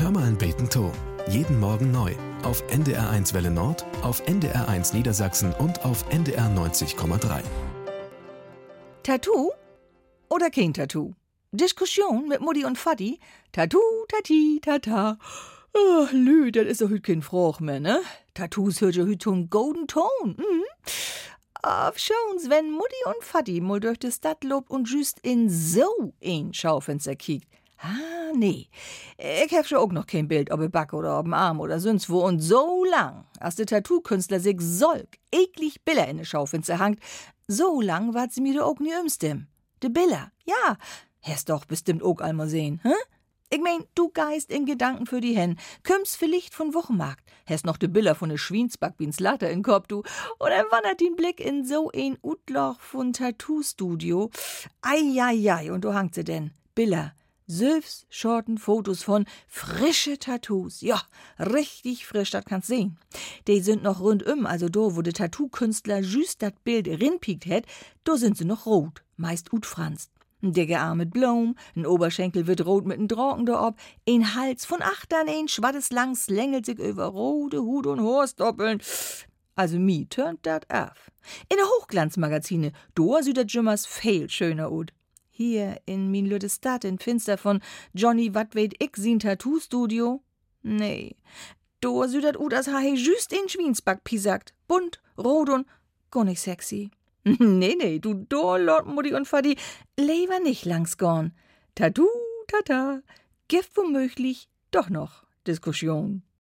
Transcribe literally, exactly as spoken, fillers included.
Hör mal ein Beten to. Jeden Morgen neu. Auf N D R eins Welle Nord, auf N D R eins Niedersachsen und auf N D R neunzig Komma drei. Tattoo oder kein Tattoo? Diskussion mit Mutti und Vati? Tattoo, Tati, Tata. Oh, lü, das ist doch hüt kein Froch mehr, ne? Tattoos hört ja hüt zum golden Ton. Mhm. Auf schons, wenn Mutti und Vati mal durch die Stadt lobt und just in so ein Schaufenster kiekt. Ah, nee. Ich hab schon auch noch kein Bild, ob im Back oder ob im Arm oder sonst wo. Und so lang, als der Tattoo-Künstler sich solk eklig Bilder in de Schaufenster hangt, so lang wart sie mir doch auch nie ümstem. De Bilder, ja, hast doch bestimmt auch einmal sehen, hä? Ich mein, du geist in Gedanken für die Hen, kümmst vielleicht von Wochenmarkt, hast noch de Bilder von de Schwiensback wie's Latte in Kopf, du, oder wandert den Blick in so ein Utloch von Tattoo-Studio. Eieiei, und du hangt sie denn, Bilder. Süffs, Schorten, Fotos von frische Tattoos. Ja, richtig frisch, das kannst sehen. Die sind noch rundum, also do, wo der Tattoo-Künstler just dat Bild rinpiekt het, do sind sie noch rot, meist utfranst. Ein dicker Arm mit Blom, ein Oberschenkel wird rot mit n Draken da ob, ein Hals von achtern, ein schwattes lang slängelt sich über rote Hut und Horstoppeln. Also mi turnt dat af. In der Hochglanzmagazine, do sieht dat Jimmers viel schöner ut. Hier in min lütte Stadt in Finster von Johnny wat weet ich sin Tattoo-Studio? Nee, do sieht dat ut, als ha he just in Schwiensback pisagt. Bunt, rot und gar nicht sexy. Nee, nee, du do, Lord Mutti und Vati, lieber nicht langs gorn. Tattoo, tata, gibt womöglich doch noch Diskussion.